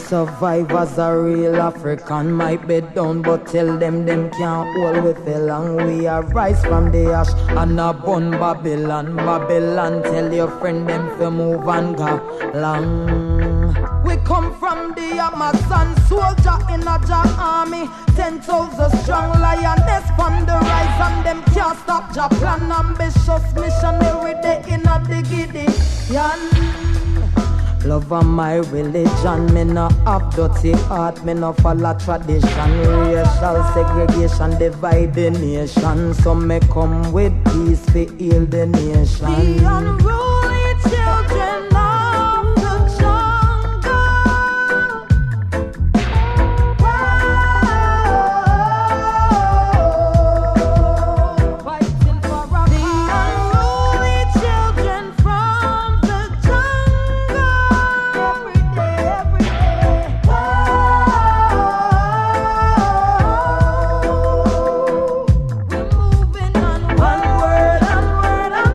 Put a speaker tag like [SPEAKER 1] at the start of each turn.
[SPEAKER 1] survive as a real African. Might be down, but tell them can't hold with the long. We are rise from the ash and a bun Babylon. Babylon, tell your friend them to move and go long. We come from the Amazon, soldier in a Jah army. 10,000 strong lioness from the rise, and them can't stop Jah plan. Ambitious missionary they in a Gideon. Love of my religion, me no have dirty heart, me no follow tradition. Racial segregation divide the nation, so me come with peace to heal the nation. The unruly children